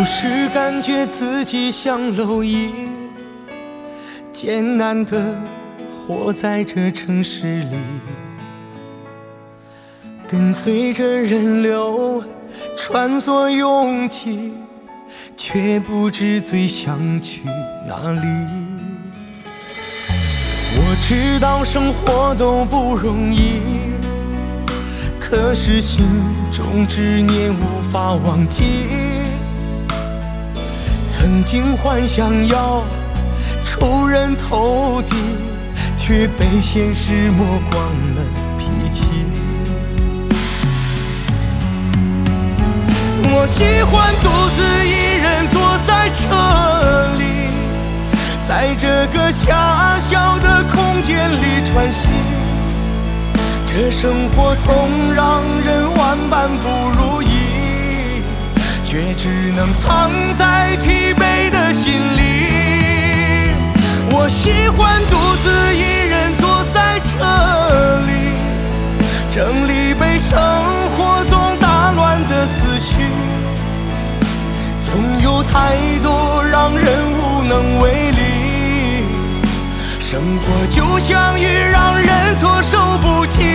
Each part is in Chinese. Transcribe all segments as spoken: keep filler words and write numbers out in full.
有时感觉自己像蝼蚁，艰难地活在这城市里，跟随着人流穿梭拥挤，却不知最想去哪里。我知道生活都不容易，可是心中执念无法忘记。曾经幻想要出人头地，却被现实磨光了脾气。我喜欢独自一人坐在车里，在这个狭小的空间里喘息。这生活总让人万般不如意，却只能藏在疲惫的心里。我喜欢独自一人坐在车里，整理被生活中打乱的思绪。总有太多让人无能为力，生活就像雨让人措手不及。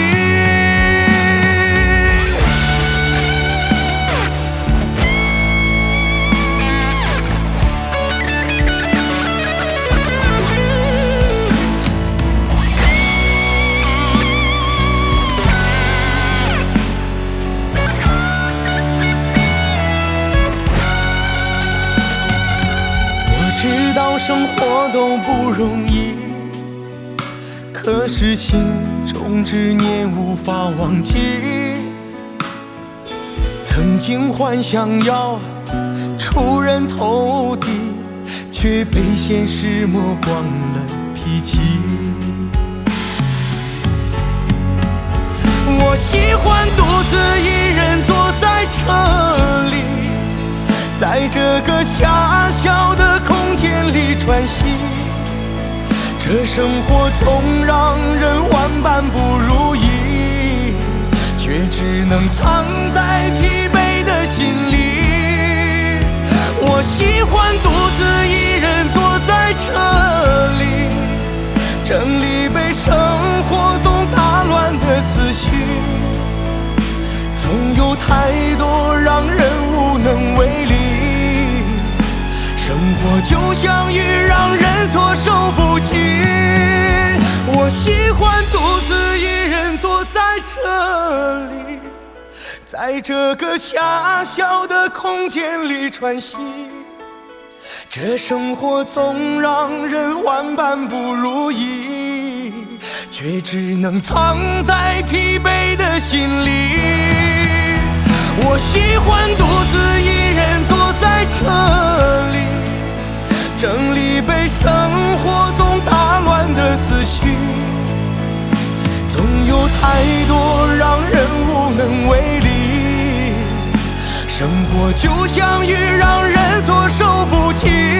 知道生活都不容易，可是心中执念无法忘记。曾经幻想要出人头地，却被现实磨光了脾气。我喜欢独自一人坐在车里，在这个狭小的空间里喘息。这生活总让人万般不如意，却只能藏在疲惫的心里。我喜欢独自一人坐在车里，整理被生活中打乱的思绪。总有太多让人无能为力，生活就像雨让人措手不及。我喜欢独自一人坐在这里，在这个狭小的空间里喘息。这生活总让人万般不如意，却只能藏在疲惫的心里。我喜欢独自一人坐在车里，整理被生活中打乱的思绪。总有太多让人无能为力，生活就像雨让人措手不及。